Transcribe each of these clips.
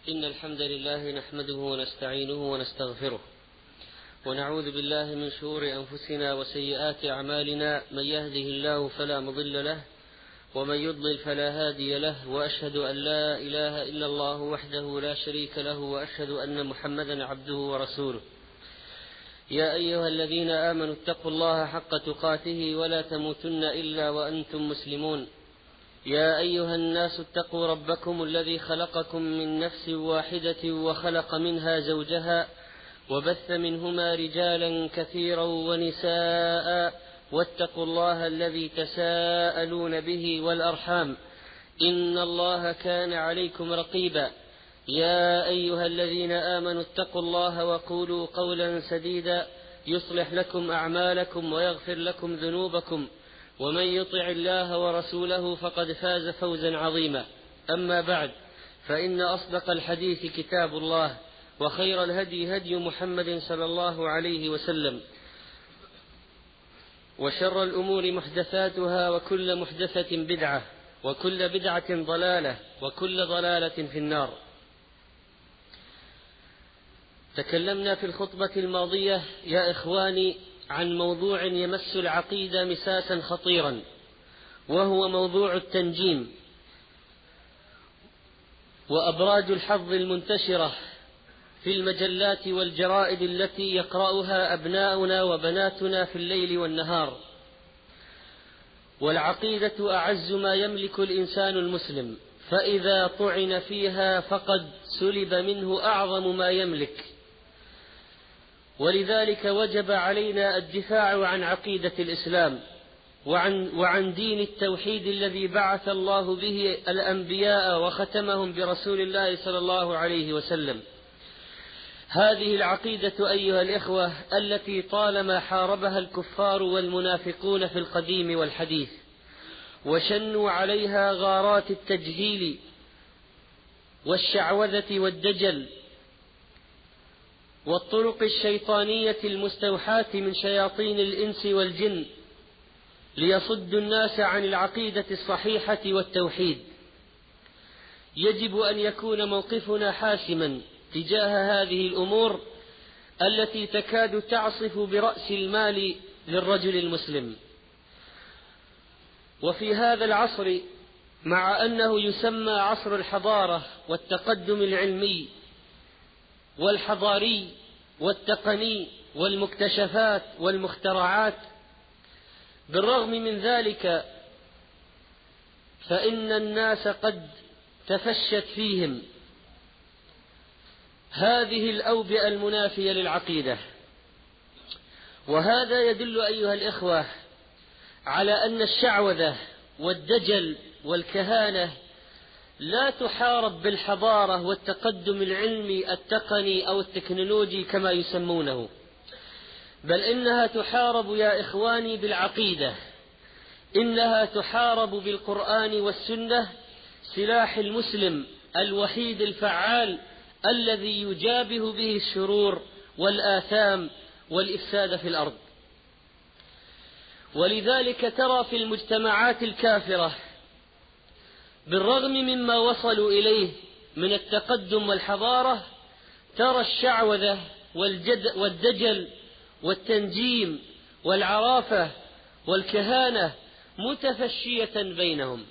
إن الحمد لله نحمده ونستعينه ونستغفره ونعوذ بالله من شرور أنفسنا وسيئات أعمالنا. من يهده الله فلا مضل له ومن يضلل فلا هادي له، وأشهد أن لا إله إلا الله وحده لا شريك له، وأشهد أن محمدا عبده ورسوله. يا أيها الذين آمنوا اتقوا الله حق تقاته ولا تموتن إلا وأنتم مسلمون. يا أيها الناس اتقوا ربكم الذي خلقكم من نفس واحدة وخلق منها زوجها وبث منهما رجالا كثيرا ونساء، واتقوا الله الذي تساءلون به والأرحام إن الله كان عليكم رقيبا. يا أيها الذين آمنوا اتقوا الله وقولوا قولا سديدا يصلح لكم أعمالكم ويغفر لكم ذنوبكم، ومن يطع الله ورسوله فقد فاز فوزا عظيما. أما بعد، فإن أصدق الحديث كتاب الله، وخير الهدي هدي محمد صلى الله عليه وسلم، وشر الأمور محدثاتها، وكل محدثة بدعة، وكل بدعة ضلالة، وكل ضلالة في النار. تكلمنا في الخطبة الماضية يا إخواني عن موضوع يمس العقيدة مساسا خطيرا، وهو موضوع التنجيم وأبراج الحظ المنتشرة في المجلات والجرائد التي يقرأها أبناؤنا وبناتنا في الليل والنهار. والعقيدة أعز ما يملك الإنسان المسلم، فإذا طعن فيها فقد سلب منه أعظم ما يملك، ولذلك وجب علينا الدفاع عن عقيدة الإسلام وعن دين التوحيد الذي بعث الله به الأنبياء وختمهم برسول الله صلى الله عليه وسلم. هذه العقيدة أيها الإخوة التي طالما حاربها الكفار والمنافقون في القديم والحديث، وشنوا عليها غارات التجهيل والشعوذة والدجل والطرق الشيطانية المستوحاة من شياطين الإنس والجن ليصدوا الناس عن العقيدة الصحيحة والتوحيد. يجب أن يكون موقفنا حاسما تجاه هذه الأمور التي تكاد تعصف برأس المال للرجل المسلم. وفي هذا العصر، مع أنه يسمى عصر الحضارة والتقدم العلمي والحضاري والتقني والمكتشفات والمخترعات، بالرغم من ذلك فإن الناس قد تفشت فيهم هذه الأوبئة المنافية للعقيدة. وهذا يدل أيها الإخوة على أن الشعوذة والدجل والكهانة لا تحارب بالحضارة والتقدم العلمي التقني أو التكنولوجي كما يسمونه، بل إنها تحارب يا إخواني بالعقيدة. إنها تحارب بالقرآن والسنة، سلاح المسلم الوحيد الفعال الذي يجابه به الشرور والآثام والإفساد في الأرض. ولذلك ترى في المجتمعات الكافرة بالرغم مما وصلوا إليه من التقدم والحضارة، ترى الشعوذة والدجل والتنجيم والعرافة والكهانة متفشية بينهم.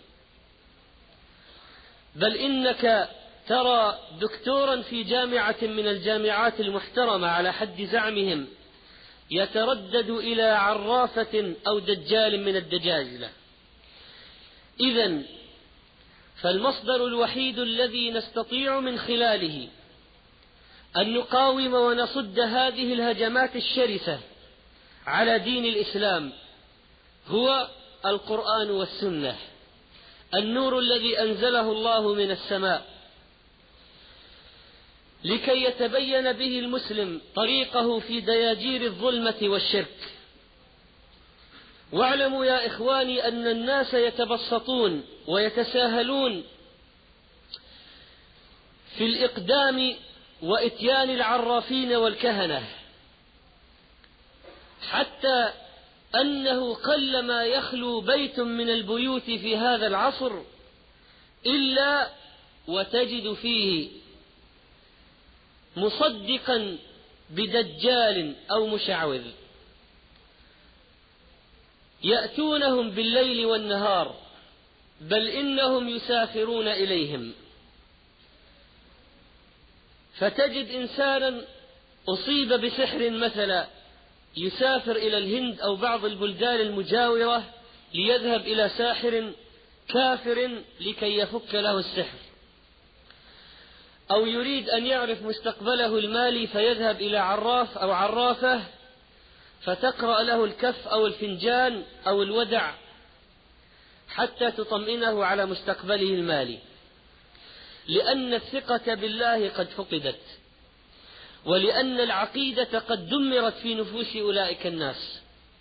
بل إنك ترى دكتورا في جامعة من الجامعات المحترمة على حد زعمهم يتردد إلى عرافة أو دجال من الدجاجلة. إذن فالمصدر الوحيد الذي نستطيع من خلاله أن نقاوم ونصد هذه الهجمات الشرسة على دين الإسلام هو القرآن والسنة، النور الذي أنزله الله من السماء لكي يتبين به المسلم طريقه في دياجير الظلمة والشرك. واعلموا يا إخواني أن الناس يتبسطون ويتساهلون في الإقدام وإتيان العرافين والكهنة، حتى أنه قلما يخلو بيت من البيوت في هذا العصر إلا وتجد فيه مصدقا بدجال أو مشعوذ، يأتونهم بالليل والنهار، بل إنهم يسافرون إليهم. فتجد إنسانا أصيب بسحر مثلا يسافر إلى الهند أو بعض البلدان المجاورة ليذهب إلى ساحر كافر لكي يفك له السحر، أو يريد أن يعرف مستقبله المالي فيذهب إلى عراف أو عرافة فتقرأ له الكف أو الفنجان أو الودع حتى تطمئنه على مستقبله المالي، لأن الثقة بالله قد فقدت، ولأن العقيدة قد دمرت في نفوس أولئك الناس.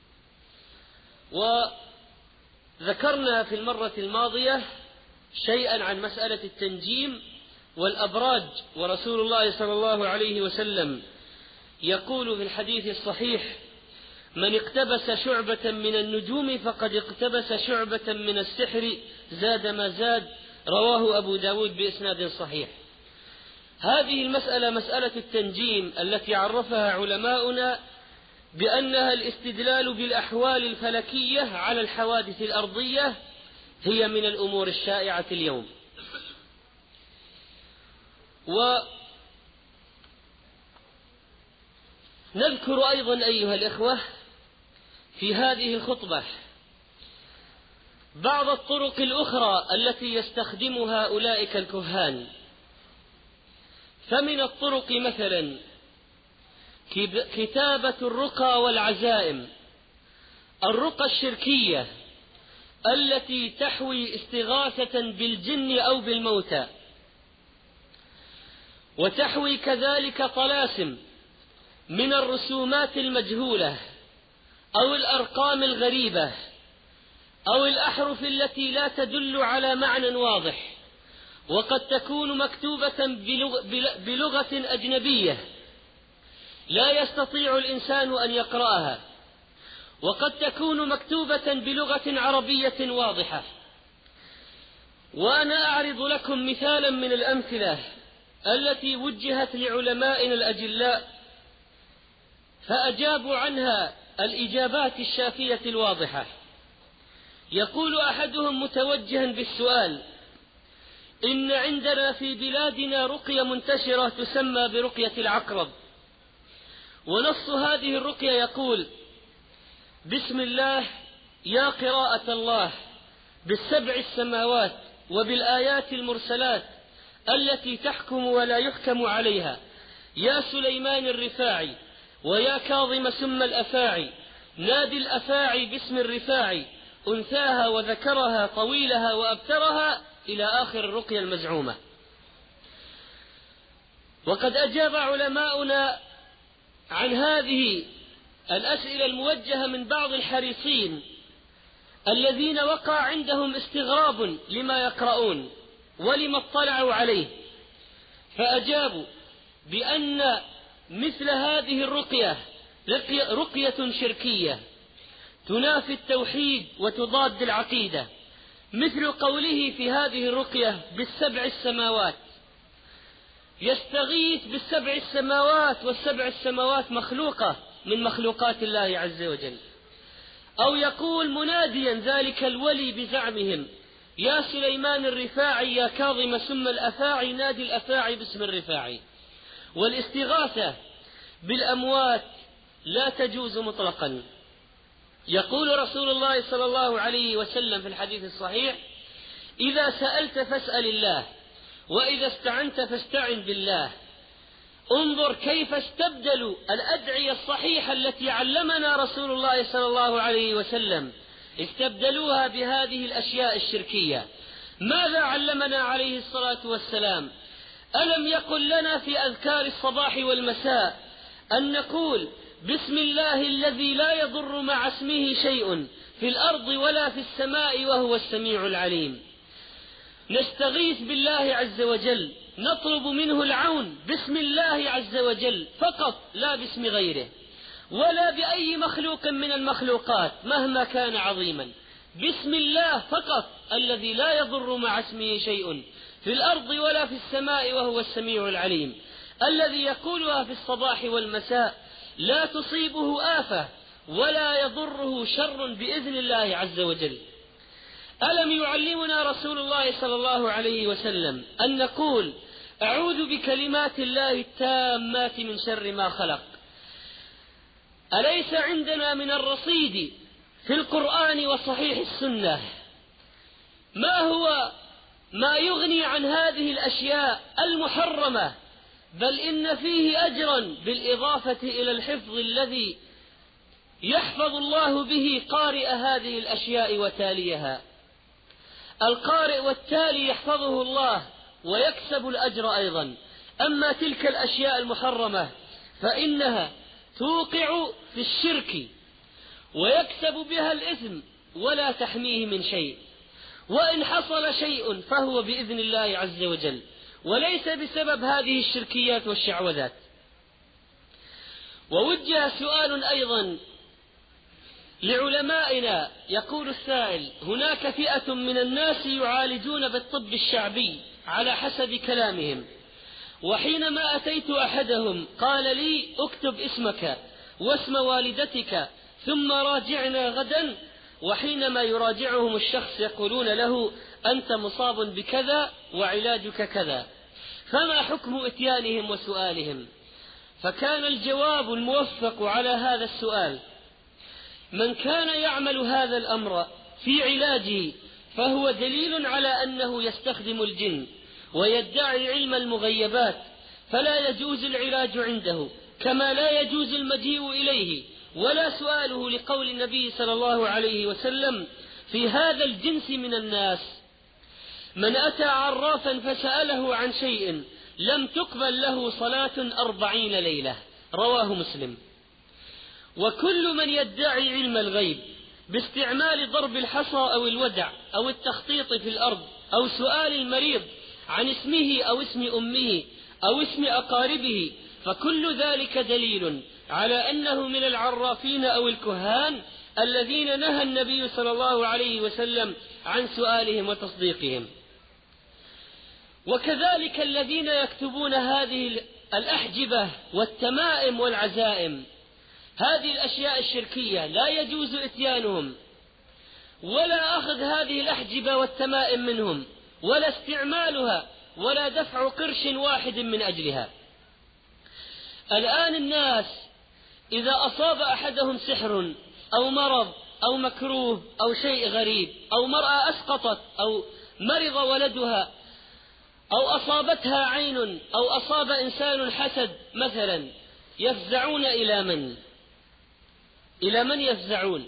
وذكرنا في المرة الماضية شيئا عن مسألة التنجيم والأبراج، ورسول الله صلى الله عليه وسلم يقول في الحديث الصحيح: من اقتبس شعبة من النجوم فقد اقتبس شعبة من السحر زاد ما زاد، رواه أبو داود بإسناد صحيح. هذه المسألة مسألة التنجيم التي عرفها علماؤنا بأنها الاستدلال بالأحوال الفلكية على الحوادث الأرضية، هي من الأمور الشائعة اليوم. ونذكر أيضا أيها الإخوة في هذه الخطبة بعض الطرق الأخرى التي يستخدمها أولئك الكهان. فمن الطرق مثلا كتابة الرقى والعزائم، الرقى الشركية التي تحوي استغاثة بالجن أو بالموتى، وتحوي كذلك طلاسم من الرسومات المجهولة أو الأرقام الغريبة أو الأحرف التي لا تدل على معنى واضح، وقد تكون مكتوبة بلغة أجنبية لا يستطيع الإنسان أن يقرأها، وقد تكون مكتوبة بلغة عربية واضحة. وأنا أعرض لكم مثالا من الأمثلة التي وجهت لعلمائنا الأجلاء فأجابوا عنها الإجابات الشافية الواضحة. يقول أحدهم متوجها بالسؤال: إن عندنا في بلادنا رقية منتشرة تسمى برقية العقرب، ونص هذه الرقية يقول: بسم الله يا قراءة الله بالسبع السماوات وبالآيات المرسلات التي تحكم ولا يحكم عليها، يا سليمان الرفاعي ويا كاظم سم الأفاعي، نادي الأفاعي باسم الرفاعي، أنثاها وذكرها طويلها وأبترها، إلى آخر الرقية المزعومة. وقد أجاب علماؤنا عن هذه الأسئلة الموجهة من بعض الحريصين الذين وقع عندهم استغراب لما يقرؤون ولما اطلعوا عليه، فأجابوا بأن مثل هذه الرقية رقية شركية تنافي التوحيد وتضاد العقيدة، مثل قوله في هذه الرقية بالسبع السماوات، يستغيث بالسبع السماوات، والسبع السماوات مخلوقة من مخلوقات الله عز وجل. أو يقول مناديا ذلك الولي بزعمهم: يا سليمان الرفاعي يا كاظم سم الأفاعي، نادي الأفاعي باسم الرفاعي. والاستغاثة بالأموات لا تجوز مطلقا. يقول رسول الله صلى الله عليه وسلم في الحديث الصحيح: إذا سألت فاسأل الله، وإذا استعنت فاستعن بالله. انظر كيف استبدلوا الأدعية الصحيحة التي علمنا رسول الله صلى الله عليه وسلم، استبدلوها بهذه الأشياء الشركية. ماذا علمنا عليه الصلاة والسلام؟ ألم يقل لنا في أذكار الصباح والمساء أن نقول بسم الله الذي لا يضر مع اسمه شيء في الأرض ولا في السماء وهو السميع العليم؟ نستغيث بالله عز وجل، نطلب منه العون باسم الله عز وجل فقط، لا باسم غيره ولا بأي مخلوق من المخلوقات مهما كان عظيما، باسم الله فقط الذي لا يضر مع اسمه شيء في الأرض ولا في السماء وهو السميع العليم. الذي يقولها في الصباح والمساء لا تصيبه آفة ولا يضره شر بإذن الله عز وجل. ألم يعلمنا رسول الله صلى الله عليه وسلم أن نقول أعوذ بكلمات الله التامات من شر ما خلق؟ أليس عندنا من الرصيد في القرآن وصحيح السنة ما هو ما يغني عن هذه الأشياء المحرمة، بل إن فيه أجرا بالإضافة إلى الحفظ الذي يحفظ الله به قارئ هذه الأشياء وتاليها. القارئ والتالي يحفظه الله ويكسب الأجر أيضا. أما تلك الأشياء المحرمة فإنها توقع في الشرك ويكسب بها الإثم ولا تحميه من شيء، وإن حصل شيء فهو بإذن الله عز وجل وليس بسبب هذه الشركيات والشعوذات. ووجه سؤال أيضا لعلمائنا، يقول السائل: هناك فئة من الناس يعالجون بالطب الشعبي على حسب كلامهم، وحينما أتيت أحدهم قال لي اكتب اسمك واسم والدتك ثم راجعنا غدا، وحينما يراجعهم الشخص يقولون له أنت مصاب بكذا وعلاجك كذا، فما حكم إتيانهم وسؤالهم؟ فكان الجواب الموفق على هذا السؤال: من كان يعمل هذا الأمر في علاجه فهو دليل على أنه يستخدم الجن ويدعي علم المغيبات، فلا يجوز العلاج عنده، كما لا يجوز المجيء إليه ولا سؤاله، لقول النبي صلى الله عليه وسلم في هذا الجنس من الناس: من أتى عرافا فسأله عن شيء لم تقبل له صلاة 40 ليلة، رواه مسلم. وكل من يدعي علم الغيب باستعمال ضرب الحصى أو الودع أو التخطيط في الأرض أو سؤال المريض عن اسمه أو اسم أمه أو اسم أقاربه، فكل ذلك دليل على أنه من العرافين أو الكهان الذين نهى النبي صلى الله عليه وسلم عن سؤالهم وتصديقهم. وكذلك الذين يكتبون هذه الأحجبة والتمائم والعزائم، هذه الأشياء الشركية لا يجوز إتيانهم ولا أخذ هذه الأحجبة والتمائم منهم ولا استعمالها ولا دفع قرش واحد من أجلها. الآن الناس إذا أصاب أحدهم سحر أو مرض أو مكروه أو شيء غريب أو مرأة أسقطت أو مرض ولدها أو أصابتها عين أو أصاب إنسان حسد مثلا، يفزعون إلى من؟ إلى من يفزعون؟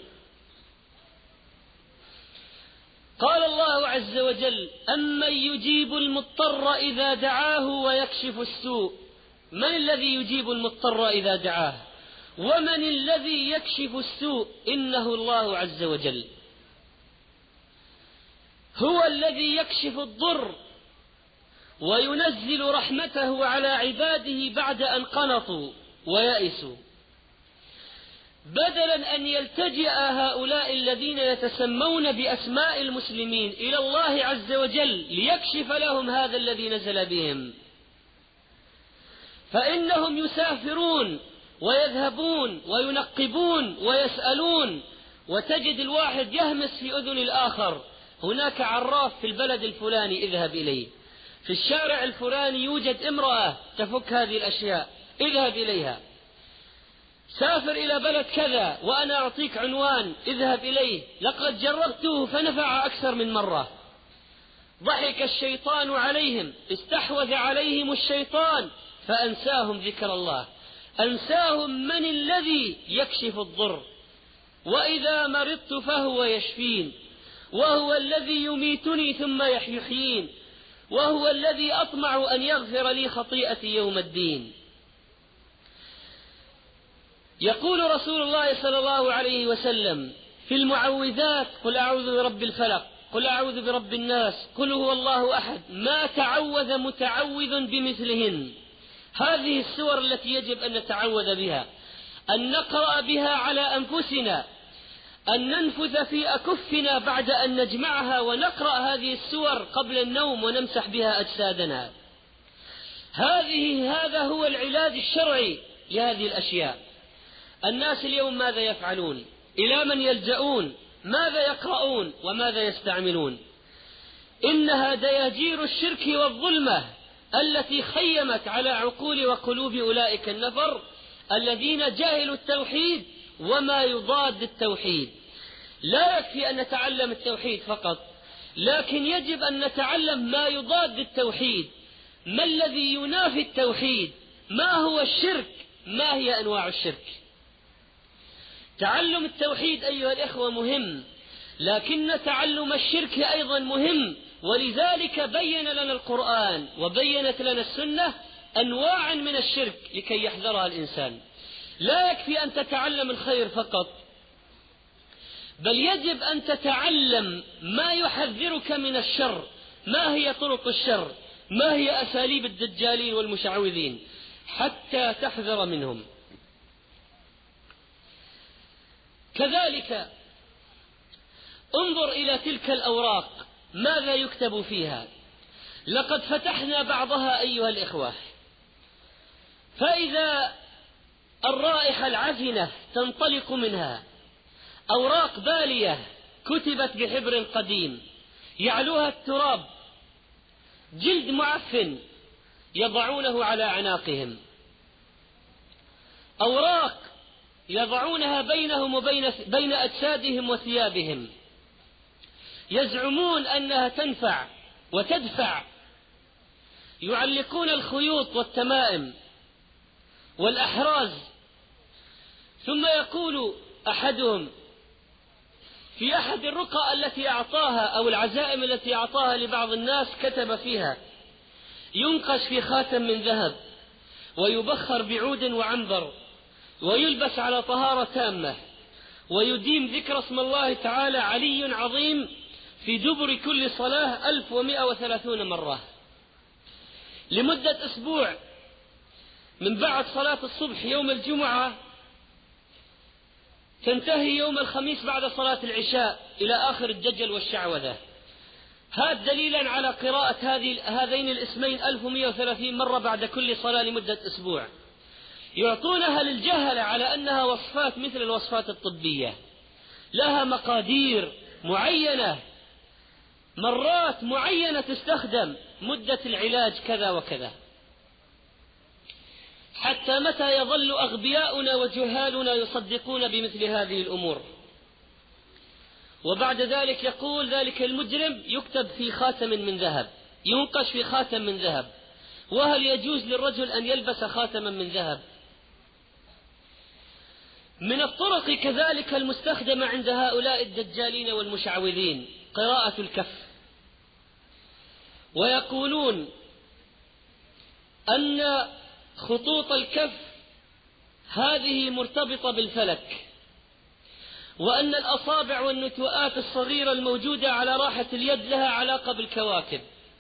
قال الله عز وجل: أمن يجيب المضطر إذا دعاه ويكشف السوء. من الذي يجيب المضطر إذا دعاه؟ ومن الذي يكشف السوء؟ إنه الله عز وجل، هو الذي يكشف الضر وينزل رحمته على عباده بعد أن قنطوا ويأسوا. بدلا أن يلتجئ هؤلاء الذين يتسمون بأسماء المسلمين إلى الله عز وجل ليكشف لهم هذا الذي نزل بهم، فإنهم يسافرون ويذهبون وينقبون ويسألون، وتجد الواحد يهمس في أذن الآخر: هناك عراف في البلد الفلاني اذهب إليه، في الشارع الفلاني يوجد امرأة تفك هذه الأشياء اذهب إليها، سافر إلى بلد كذا وأنا أعطيك عنوان اذهب إليه، لقد جربته فنفع أكثر من مرة. ضحك الشيطان عليهم، استحوذ عليهم الشيطان فأنساهم ذكر الله، أنساهم من الذي يكشف الضر. وإذا مرضت فهو يشفين، وهو الذي يميتني ثم يحيين، وهو الذي أطمع أن يغفر لي خطيئتي يوم الدين. يقول رسول الله صلى الله عليه وسلم في المعوذات: قل أعوذ برب الفلق، قل أعوذ برب الناس، قل هو الله أحد، ما تعوذ متعوذ بمثلهن. هذه السور التي يجب أن نتعوذ بها، أن نقرأ بها على أنفسنا، أن ننفث في أكفنا بعد أن نجمعها ونقرأ هذه السور قبل النوم ونمسح بها أجسادنا. هذا هو العلاج الشرعي لهذه الأشياء. الناس اليوم ماذا يفعلون؟ إلى من يلجؤون؟ ماذا يقرؤون وماذا يستعملون؟ إنها دياجير الشرك والظلمة التي خيمت على عقول وقلوب أولئك النفر الذين جاهلوا التوحيد وما يضاد التوحيد. لا يكفي أن نتعلم التوحيد فقط، لكن يجب أن نتعلم ما يضاد التوحيد، ما الذي ينافي التوحيد، ما هو الشرك، ما هي أنواع الشرك. تعلم التوحيد أيها الإخوة مهم، لكن تعلم الشرك أيضا مهم، ولذلك بين لنا القرآن وبينت لنا السنة أنواعا من الشرك لكي يحذرها الإنسان. لا يكفي أن تتعلم الخير فقط، بل يجب أن تتعلم ما يحذرك من الشر، ما هي طرق الشر، ما هي أساليب الدجالين والمشعوذين، حتى تحذر منهم. كذلك انظر إلى تلك الأوراق ماذا يكتب فيها. لقد فتحنا بعضها أيها الإخوة، فإذا الرائحة العفنة تنطلق منها أوراق بالية كتبت بحبر قديم يعلوها التراب، جلد معفن يضعونه على أعناقهم، أوراق يضعونها بينهم وبين أجسادهم وثيابهم، يزعمون أنها تنفع وتدفع. يعلقون الخيوط والتمائم والأحراز، ثم يقول أحدهم في أحد الرقى التي أعطاها أو العزائم التي أعطاها لبعض الناس كتب فيها: ينقش في خاتم من ذهب ويبخر بعود وعنبر ويلبس على طهارة تامة ويديم ذكر اسم الله تعالى علي عظيم في دبر كل صلاة 1130 مرة لمدة أسبوع، من بعد صلاة الصبح يوم الجمعة تنتهي يوم الخميس بعد صلاة العشاء إلى آخر الدجل والشعوذة. هذا دليلا على قراءة هذين الاسمين 1130 مرة بعد كل صلاة لمدة أسبوع. يعطونها للجهل على أنها وصفات مثل الوصفات الطبية، لها مقادير معينة، مرات معينة تستخدم، مدة العلاج كذا وكذا. حتى متى يظل أغبياؤنا وجهالنا يصدقون بمثل هذه الأمور؟ وبعد ذلك يقول ذلك المجرم يكتب في خاتم من ذهب، ينقش في خاتم من ذهب. وهل يجوز للرجل أن يلبس خاتما من ذهب؟ من الطرق كذلك المستخدمة عند هؤلاء الدجالين والمشعوذين قراءة الكف، ويقولون أن خطوط الكف هذه مرتبطة بالفلك، وأن الأصابع والنتوءات الصغيرة الموجودة على راحة اليد لها علاقة بالكواكب.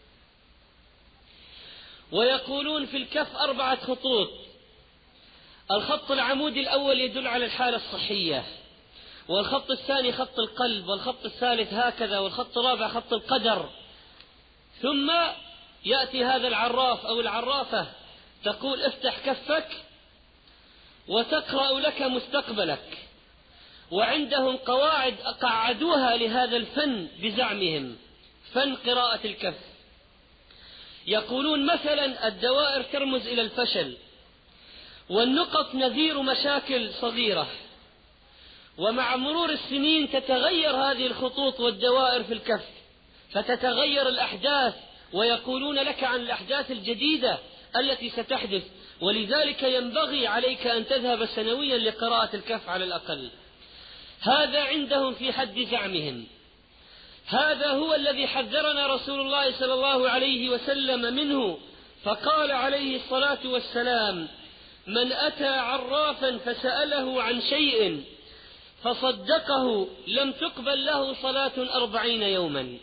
ويقولون في الكف 4 خطوط: الخط العمودي الأول يدل على الحالة الصحية، والخط الثاني خط القلب، والخط الثالث هكذا، والخط الرابع خط القدر. ثم يأتي هذا العراف أو العرافة تقول: افتح كفك وتقرأ لك مستقبلك. وعندهم قواعد قعدوها لهذا الفن بزعمهم، فن قراءة الكف. يقولون مثلا الدوائر ترمز إلى الفشل، والنقط نذير مشاكل صغيرة، ومع مرور السنين تتغير هذه الخطوط والدوائر في الكف، فتتغير الأحداث، ويقولون لك عن الأحداث الجديدة التي ستحدث، ولذلك ينبغي عليك أن تذهب سنويا لقراءة الكف على الأقل. هذا عندهم في حد زعمهم. هذا هو الذي حذرنا رسول الله صلى الله عليه وسلم منه، فقال عليه الصلاة والسلام: من أتى عرافا فسأله عن شيء فصدقه لم تقبل له صلاة 40 يوما.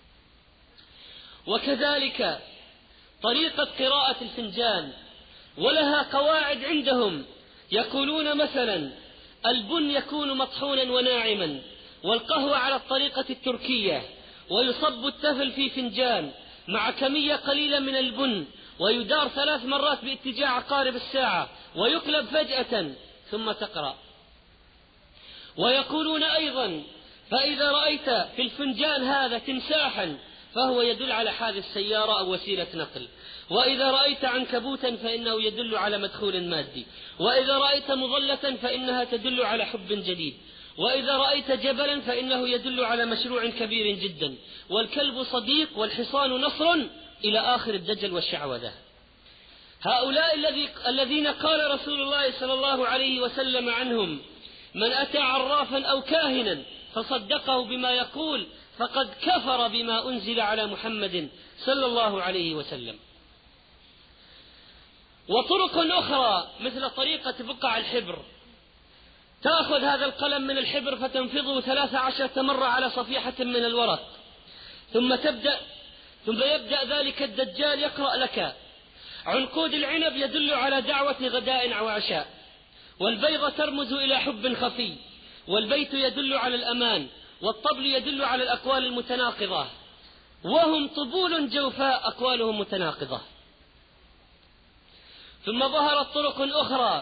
وكذلك طريقة قراءة الفنجان، ولها قواعد عندهم. يقولون مثلا البن يكون مطحونا وناعما، والقهوة على الطريقة التركية، ويصب التفل في فنجان مع كمية قليلة من البن، ويدار 3 مرات باتجاه عقارب الساعة ويقلب فجأة ثم تقرأ. ويقولون أيضا: فإذا رأيت في الفنجان هذا تمساحا فهو يدل على حادث سيارة أو وسيلة نقل، وإذا رأيت عنكبوتا فإنه يدل على مدخول مادي، وإذا رأيت مظلة فإنها تدل على حب جديد، وإذا رأيت جبلا فإنه يدل على مشروع كبير جدا، والكلب صديق والحصان نصر، إلى آخر الدجل والشعوذة. هؤلاء الذين قال رسول الله صلى الله عليه وسلم عنهم: من أتى عرافا أو كاهنا فصدقه بما يقول فقد كفر بما أنزل على محمد صلى الله عليه وسلم. وطرق أخرى مثل طريقة بقع الحبر، تأخذ هذا القلم من الحبر فتنفضه 13 مرة على صفيحة من الورق، ثم يبدأ ذلك الدجال يقرأ لك: عنقود العنب يدل على دعوة غداء أو عشاء، والبيضة ترمز إلى حب خفي، والبيت يدل على الأمان، والطبل يدل على الأقوال المتناقضة، وهم طبول جوفاء أقوالهم متناقضة. ثم ظهرت طرق أخرى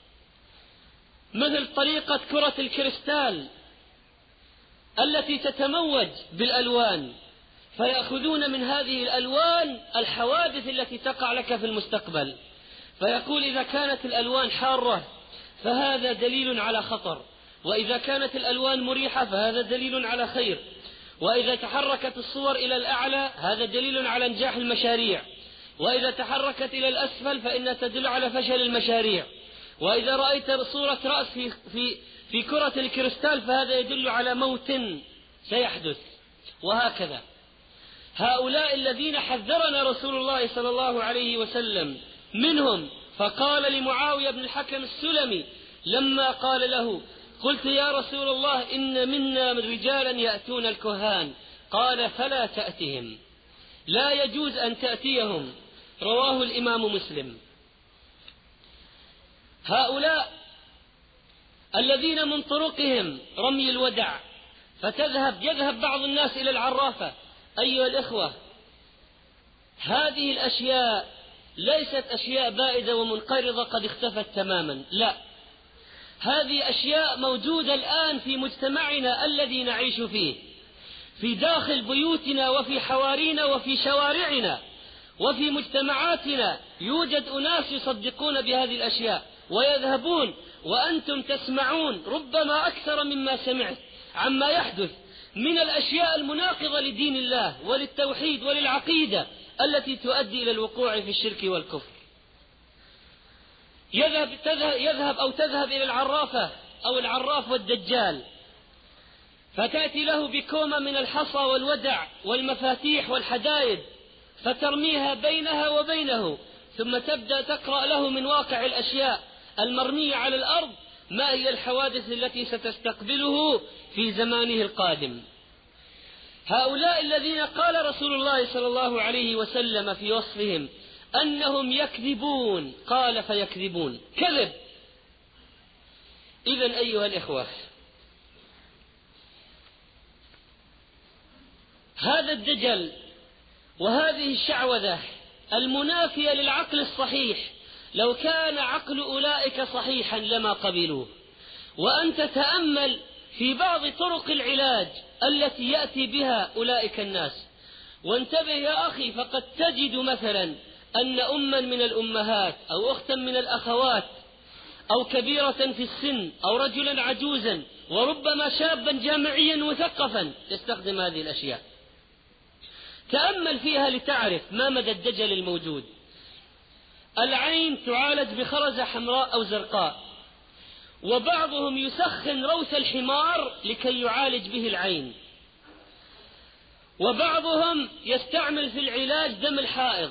مثل طريقة كرة الكريستال التي تتموج بالألوان، فيأخذون من هذه الألوان الحوادث التي تقع لك في المستقبل، فيقول: إذا كانت الألوان حارة فهذا دليل على خطر، وإذا كانت الألوان مريحة فهذا دليل على خير، وإذا تحركت الصور إلى الأعلى هذا دليل على نجاح المشاريع، وإذا تحركت إلى الأسفل فإنها تدل على فشل المشاريع، وإذا رأيت صورة رأس في كرة الكريستال فهذا يدل على موت سيحدث، وهكذا. هؤلاء الذين حذرنا رسول الله صلى الله عليه وسلم منهم، فقال لمعاوية بن الحكم السلمي لما قال له: قلت يا رسول الله إن منا رجالا يأتون الكهان، قال: فلا تأتهم، لا يجوز أن تأتيهم، رواه الإمام مسلم. هؤلاء الذين من طرقهم رمي الودع، يذهب بعض الناس إلى العرافة. أيها الإخوة، هذه الأشياء ليست أشياء بائدة ومنقرضة قد اختفت تماما، لا، هذه أشياء موجودة الآن في مجتمعنا الذي نعيش فيه، في داخل بيوتنا وفي حوارينا وفي شوارعنا وفي مجتمعاتنا. يوجد أناس يصدقون بهذه الأشياء ويذهبون وأنتم تسمعون ربما أكثر مما سمعت عما يحدث من الأشياء المناقضة لدين الله وللتوحيد وللعقيدة التي تؤدي إلى الوقوع في الشرك والكفر. تذهب إلى العرافة أو العراف والدجال، فتأتي له بكومة من الحصى والودع والمفاتيح والحدايد، فترميها بينها وبينه، ثم تبدأ تقرأ له من واقع الأشياء المرمية على الأرض ما هي الحوادث التي ستستقبله في زمانه القادم. هؤلاء الذين قال رسول الله صلى الله عليه وسلم في وصفهم أنهم يكذبون، قال: فيكذبون، كذب. إذن أيها الإخوة، هذا الدجل وهذه الشعوذة المنافية للعقل الصحيح، لو كان عقل أولئك صحيحا لما قبلوه. وأن تتأمل في بعض طرق العلاج التي يأتي بها أولئك الناس، وانتبه يا أخي، فقد تجد مثلا أن أما من الأمهات أو أختا من الأخوات أو كبيرة في السن أو رجلا عجوزا وربما شابا جامعيا مثقفا يستخدم هذه الأشياء. تأمل فيها لتعرف ما مدى الدجل الموجود. العين تعالج بخرزة حمراء أو زرقاء، وبعضهم يسخن روث الحمار لكي يعالج به العين، وبعضهم يستعمل في العلاج دم الحائض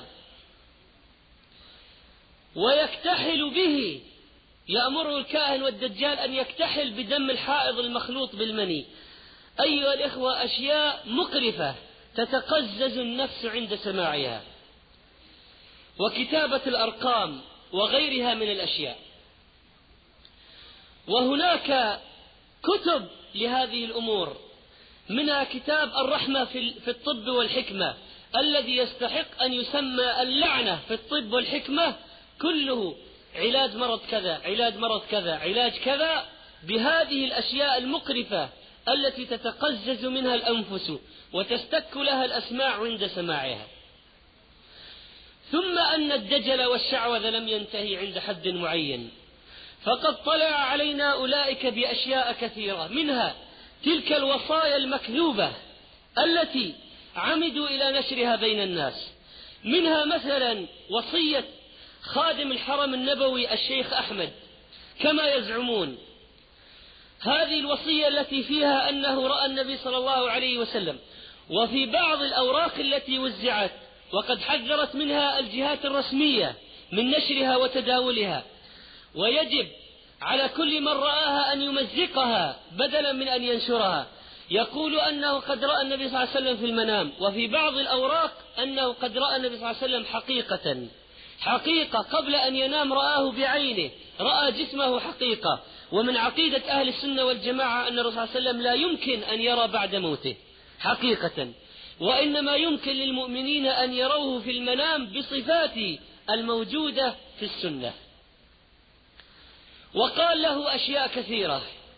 ويكتحل به، يأمره الكاهن والدجال أن يكتحل بدم الحائض المخلوط بالمني. أيها الإخوة، أشياء مقرفة تتقزز النفس عند سماعها، وكتابة الأرقام وغيرها من الأشياء. وهناك كتب لهذه الأمور، منها كتاب الرحمة في الطب والحكمة الذي يستحق أن يسمى اللعنة في الطب والحكمة كله علاج مرض كذا، علاج مرض كذا، علاج كذا، بهذه الأشياء المقرفة التي تتقزز منها الأنفس وتستك لها الأسماع عند سماعها. ثم أن الدجل والشعوذة لم ينتهي عند حد معين، فقد طلع علينا أولئك بأشياء كثيرة، منها تلك الوصايا المكذوبة التي عمدوا إلى نشرها بين الناس، منها مثلا وصية خادم الحرم النبوي الشيخ أحمد كما يزعمون، هذه الوصية التي فيها أنه رأى النبي صلى الله عليه وسلم، وفي بعض الأوراق التي وزعت وقد حذرت منها الجهات الرسمية من نشرها وتداولها، ويجب على كل من رآها أن يمزقها بدلا من أن ينشرها. يقول أنه قد رأى النبي صلى الله عليه وسلم في المنام، وفي بعض الأوراق أنه قد رأى النبي صلى الله عليه وسلم حقيقة قبل أن ينام رآه بعينه، رأى جسمه حقيقة. ومن عقيدة أهل السنة والجماعة أن الرسول صلى الله عليه وسلم لا يمكن أن يرى بعد موته حقيقة، وإنما يمكن للمؤمنين أن يروه في المنام بصفات الموجودة في السنة. وقال له أشياء كثيرة،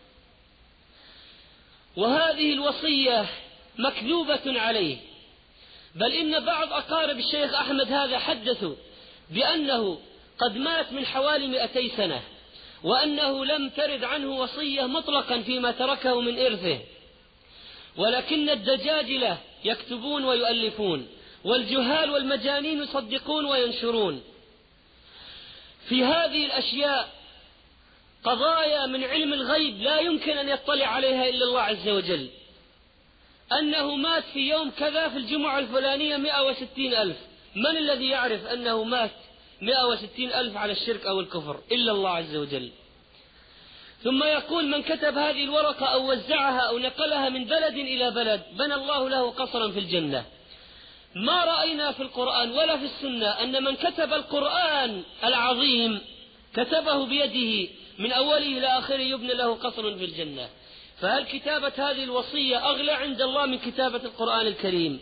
وهذه الوصية مكذوبة عليه، بل إن بعض أقارب الشيخ أحمد هذا حدثوا بأنه قد مات من حوالي 200 سنة، وأنه لم ترد عنه وصية مطلقا فيما تركه من إرثه، ولكن الدجاجلة يكتبون ويؤلفون، والجهال والمجانين يصدقون وينشرون. في هذه الأشياء قضايا من علم الغيب لا يمكن أن يطلع عليها إلا الله عز وجل، أنه مات في يوم كذا في الجمعة الفلانية 160,000، من الذي يعرف أنه مات 160,000 على الشرك أو الكفر إلا الله عز وجل. ثم يقول من كتب هذه الورقة أو وزعها أو نقلها من بلد إلى بلد بنى الله له قصرا في الجنة. ما رأينا في القرآن ولا في السنة أن من كتب القرآن العظيم كتبه بيده من أوله إلى آخره يبنى له قصر في الجنة. فهل كتابة هذه الوصية أغلى عند الله من كتابة القرآن الكريم؟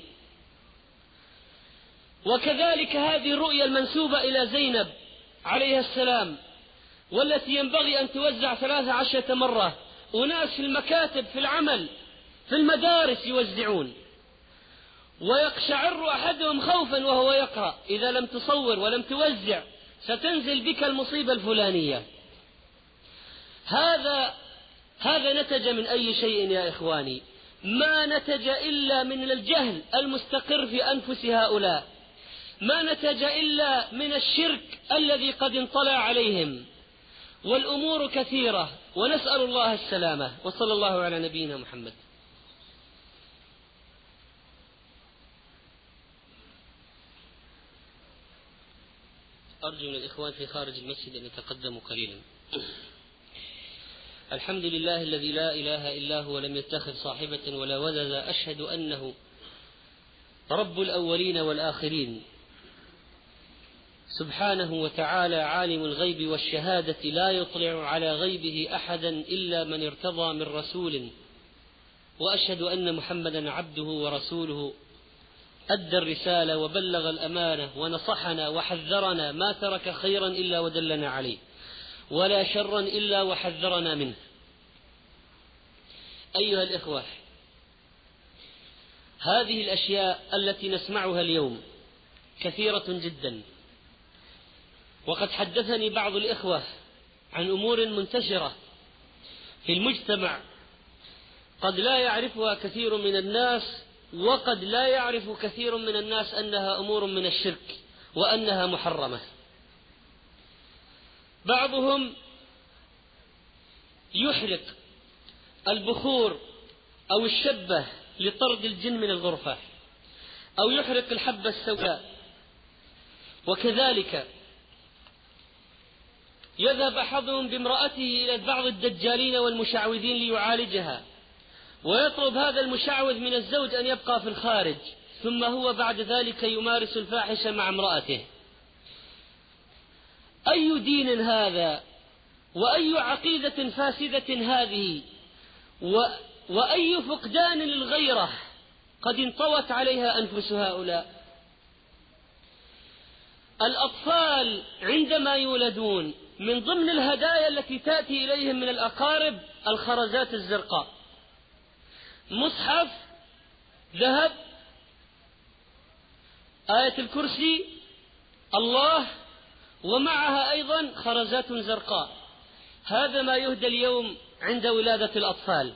وكذلك هذه الرؤيا المنسوبة إلى زينب عليه السلام، والتي ينبغي أن توزع 13 مرة، أناس في المكاتب في العمل في المدارس يوزعون، ويقشعر أحدهم خوفا وهو يقرأ إذا لم تصور ولم توزع ستنزل بك المصيبة الفلانية. هذا نتج من أي شيء يا إخواني؟ ما نتج إلا من الجهل المستقر في أنفس هؤلاء، ما نتج إلا من الشرك الذي قد انطلع عليهم، والأمور كثيرة، ونسأل الله السلامة. وصلى الله على نبينا محمد. أرجو من الإخوان في خارج المسجد أن يتقدموا قليلا. الحمد لله الذي لا إله إلا هو لم يتخذ صاحبة ولا ولدا، أشهد أنه رب الأولين والآخرين سبحانه وتعالى، عالم الغيب والشهادة، لا يطلع على غيبه أحدا إلا من ارتضى من رسول. وأشهد أن محمدا عبده ورسوله، أدى الرسالة وبلغ الأمانة ونصحنا وحذرنا، ما ترك خيرا إلا ودلنا عليه، ولا شرا إلا وحذرنا منه. أيها الإخوة، هذه الأشياء التي نسمعها اليوم كثيرة جدا، وقد حدثني بعض الإخوة عن أمور منتشرة في المجتمع قد لا يعرفها كثير من الناس، وقد لا يعرف كثير من الناس أنها أمور من الشرك وأنها محرمة. بعضهم يحرق البخور أو الشبة لطرد الجن من الغرفة، أو يحرق الحبة السوداء، وكذلك يذهب أحدهم بامرأته إلى بعض الدجالين والمشعوذين ليعالجها، ويطلب هذا المشعوذ من الزوج أن يبقى في الخارج، ثم هو بعد ذلك يمارس الفاحشة مع امرأته. أي دين هذا؟ وأي عقيدة فاسدة هذه؟ وأي فقدان للغيرة قد انطوت عليها أنفس هؤلاء؟ الأطفال عندما يولدون من ضمن الهدايا التي تأتي إليهم من الأقارب الخرزات الزرقاء، مصحف ذهب، آية الكرسي، الله، ومعها أيضا خرزات زرقاء. هذا ما يهدى اليوم عند ولادة الأطفال.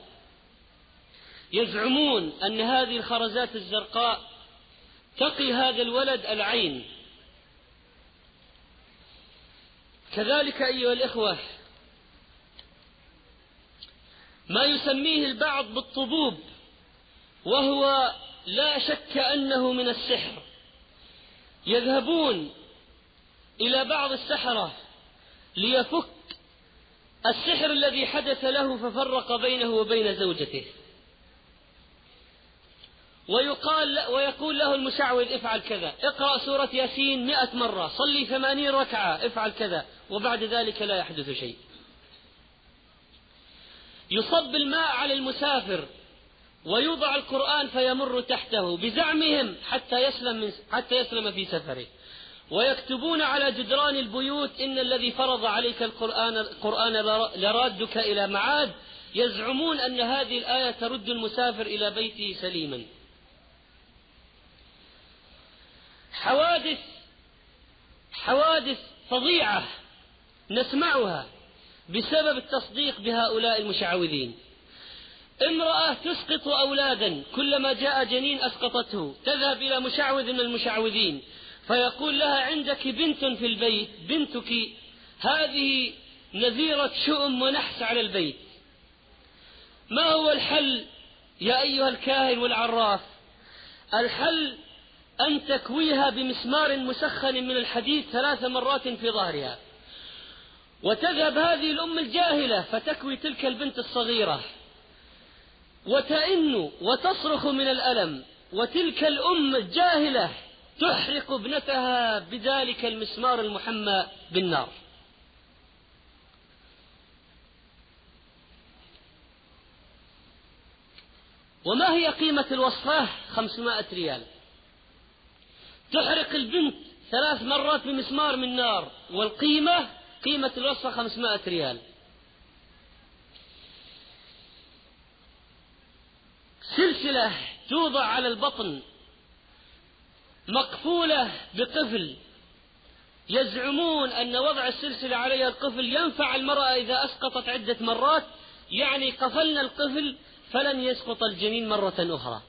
يزعمون أن هذه الخرزات الزرقاء تقي هذا الولد العين. كذلك أيها الإخوة ما يسميه البعض بالطبوب، وهو لا شك أنه من السحر. يذهبون إلى بعض السحرة ليفك السحر الذي حدث له ففرق بينه وبين زوجته، ويقول له المشعوذ افعل كذا، اقرأ سورة ياسين 100 مرة، صلي 80 ركعة، افعل كذا، وبعد ذلك لا يحدث شيء. يصب الماء على المسافر ويوضع القرآن فيمر تحته بزعمهم حتى يسلم في سفره. ويكتبون على جدران البيوت إن الذي فرض عليك القرآن لرادك إلى معاد. يزعمون أن هذه الآية ترد المسافر إلى بيته سليما. حوادث فظيعة نسمعها بسبب التصديق بهؤلاء المشعوذين. امرأة تسقط أولادا، كلما جاء جنين أسقطته، تذهب إلى مشعوذ من المشعوذين فيقول لها عندك بنت في البيت، بنتك هذه نذيرة شؤم ونحس على البيت. ما هو الحل يا أيها الكاهن والعراف؟ الحل أن تكويها بمسمار مسخن من الحديد 3 مرات في ظهرها، وتذهب هذه الأم الجاهلة فتكوي تلك البنت الصغيرة وتئن وتصرخ من الألم، وتلك الأم الجاهلة تحرق ابنتها بذلك المسمار المحمى بالنار. وما هي قيمة الوصفة؟ 500 ريال. تحرق البنت 3 مرات بمسمار من نار، قيمة الوصفة 500 ريال. سلسلة توضع على البطن مقفولة بقفل. يزعمون أن وضع السلسلة عليها القفل ينفع المرأة إذا أسقطت عدة مرات، يعني قفلنا القفل فلن يسقط الجنين مرة أخرى.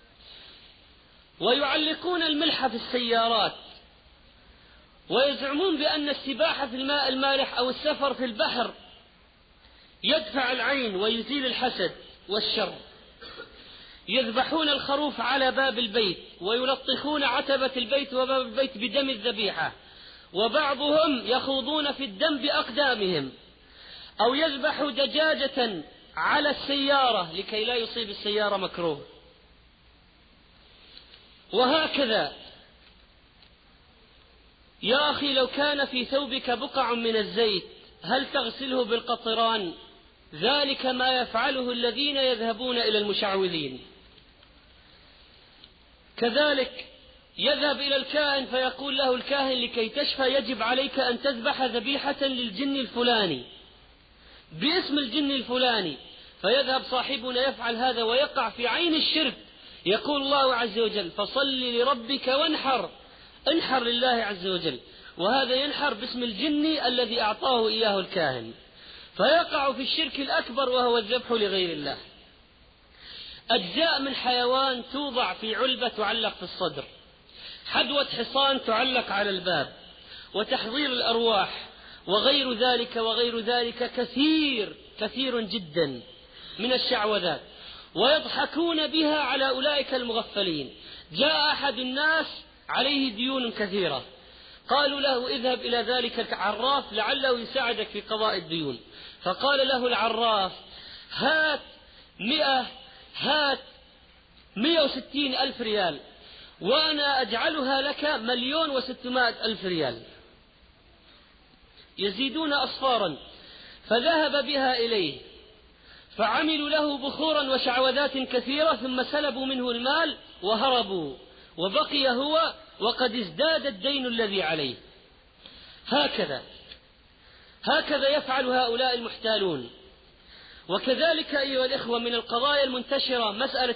ويعلقون الملح في السيارات، ويزعمون بأن السباحة في الماء المالح أو السفر في البحر يدفع العين ويزيل الحسد والشر. يذبحون الخروف على باب البيت ويلطخون عتبة البيت وباب البيت بدم الذبيحة، وبعضهم يخوضون في الدم بأقدامهم، أو يذبح دجاجة على السيارة لكي لا يصيب السيارة مكروه. وهكذا يا أخي لو كان في ثوبك بقع من الزيت هل تغسله بالقطران؟ ذلك ما يفعله الذين يذهبون إلى المشعوذين. كذلك يذهب إلى الكاهن فيقول له الكاهن لكي تشفى يجب عليك أن تذبح ذبيحة للجن الفلاني باسم الجن الفلاني، فيذهب صاحبنا يفعل هذا ويقع في عين الشرك. يقول الله عز وجل فصل لربك وانحر، انحر لله عز وجل، وهذا ينحر باسم الجن الذي أعطاه إياه الكاهن، فيقع في الشرك الأكبر وهو الذبح لغير الله. أجزاء من حيوان توضع في علبة تعلق في الصدر، حدوة حصان تعلق على الباب، وتحضير الأرواح وغير ذلك كثير جدا من الشعوذات، ويضحكون بها على أولئك المغفلين. جاء أحد الناس عليه ديون كثيرة، قالوا له اذهب إلى ذلك العراف لعله يساعدك في قضاء الديون، فقال له العراف هات 160,000 ريال وأنا أجعلها لك 1,600,000 ريال. يزيدون أصفارا، فذهب بها إليه فعملوا له بخورا وشعوذات كثيرة، ثم سلبوا منه المال وهربوا، وبقي هو وقد ازداد الدين الذي عليه. هكذا يفعل هؤلاء المحتالون. وكذلك أيها الإخوة من القضايا المنتشرة مسألة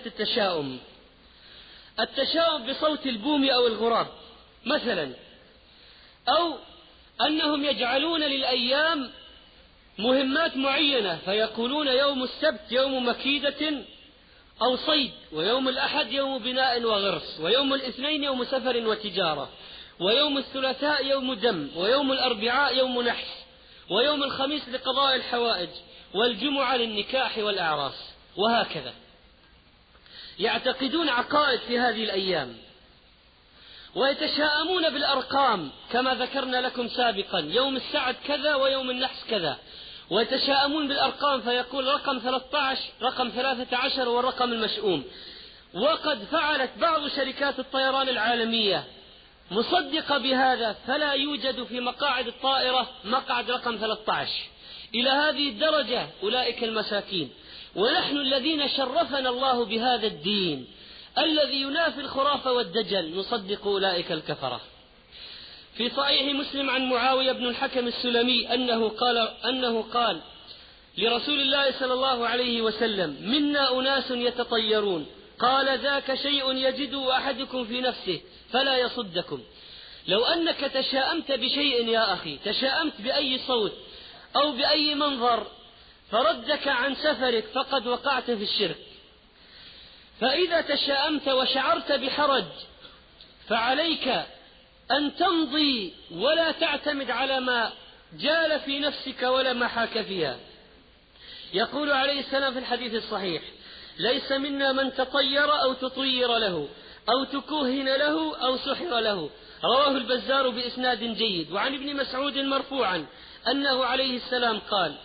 التشاؤم بصوت البوم أو الغراب مثلا، أو أنهم يجعلون للأيام مهمات معينة، فيقولون يوم السبت يوم مكيدة أو صيد، ويوم الأحد يوم بناء وغرس، ويوم الاثنين يوم سفر وتجارة، ويوم الثلاثاء يوم دم، ويوم الأربعاء يوم نحس، ويوم الخميس لقضاء الحوائج، والجمعة للنكاح والأعراس، وهكذا. يعتقدون عقائد في هذه الأيام، ويتشاءمون بالأرقام كما ذكرنا لكم سابقا، يوم السعد كذا ويوم النحس كذا، ويتشاءمون بالأرقام، فيقول رقم 13 رقم 13 والرقم المشؤوم. وقد فعلت بعض شركات الطيران العالمية مصدقة بهذا، فلا يوجد في مقاعد الطائرة مقعد رقم 13. إلى هذه الدرجة أولئك المساكين. ونحن الذين شرفنا الله بهذا الدين الذي ينافي الخرافة والدجل نصدق أولئك الكفرة. في صحيح مسلم عن معاوية بن الحكم السلمي أنه قال لرسول الله صلى الله عليه وسلم: منا أناس يتطيرون، قال: ذاك شيء يجده أحدكم في نفسه فلا يصدكم. لو أنك تشاءمت بشيء يا أخي، تشاءمت بأي صوت أو بأي منظر فردك عن سفرك، فقد وقعت في الشرك. فإذا تشاءمت وشعرت بحرج فعليك أن تمضي ولا تعتمد على ما جال في نفسك ولا ما حاك فيها. يقول عليه السلام في الحديث الصحيح: ليس منا من تطير أو تطير له أو تكهن له أو سحر له. رواه البزار بإسناد جيد. وعن ابن مسعود مرفوعا أنه عليه السلام قال: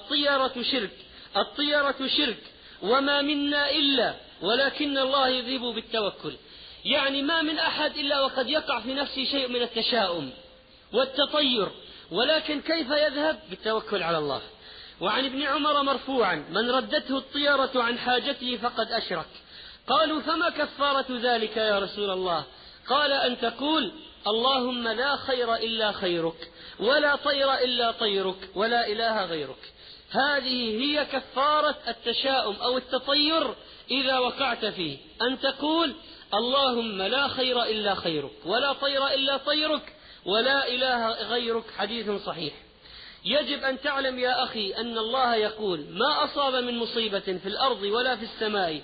الطيرة شرك وما منا إلا ولكن الله يذهب بالتوكل. يعني ما من أحد إلا وقد يقع في نفسه شيء من التشاؤم والتطير، ولكن كيف يذهب؟ بالتوكل على الله. وعن ابن عمر مرفوعا: من ردته الطيرة عن حاجته فقد أشرك. قالوا: فما كفارة ذلك يا رسول الله؟ قال: أن تقول: اللهم لا خير إلا خيرك، ولا طير إلا طيرك، ولا إله غيرك. هذه هي كفارة التشاؤم أو التطير إذا وقعت فيه، أن تقول: اللهم لا خير إلا خيرك، ولا طير إلا طيرك، ولا إله غيرك. حديث صحيح. يجب أن تعلم يا أخي أن الله يقول: ما أصاب من مصيبة في الأرض ولا في السماء،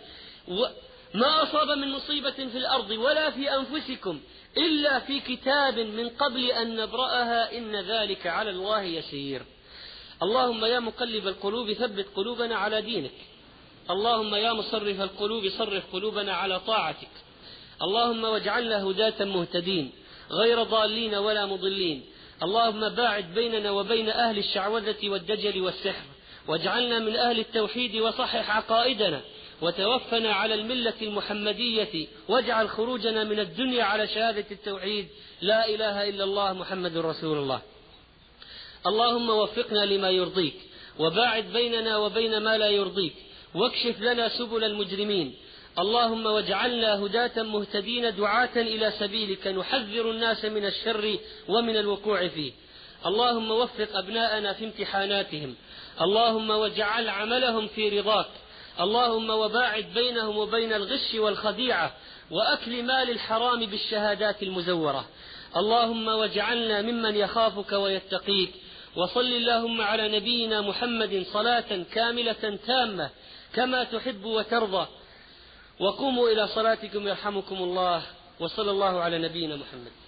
ما أصاب من مصيبة في الأرض ولا في أنفسكم إلا في كتاب من قبل أن نبرأها، إن ذلك على الله يسير. اللهم يا مقلب القلوب ثبت قلوبنا على دينك. اللهم يا مصرف القلوب صرف قلوبنا على طاعتك. اللهم واجعلنا هداة مهتدين غير ضالين ولا مضلين. اللهم باعد بيننا وبين أهل الشعوذة والدجل والسحر، واجعلنا من أهل التوحيد وصحح عقائدنا، وتوفنا على الملة المحمدية، واجعل خروجنا من الدنيا على شهادة التوحيد لا إله إلا الله محمد رسول الله. اللهم وفقنا لما يرضيك، وباعد بيننا وبين ما لا يرضيك، واكشف لنا سبل المجرمين. اللهم واجعلنا هداة مهتدين دعاة إلى سبيلك، نحذر الناس من الشر ومن الوقوع فيه. اللهم وفق أبناءنا في امتحاناتهم، اللهم واجعل عملهم في رضاك. اللهم وباعد بينهم وبين الغش والخديعة وأكل مال الحرام بالشهادات المزورة. اللهم واجعلنا ممن يخافك ويتقيك. وصل اللهم على نبينا محمد صلاة كاملة تامة كما تحب وترضى. وقوموا إلى صلاتكم يرحمكم الله. وصلى الله على نبينا محمد.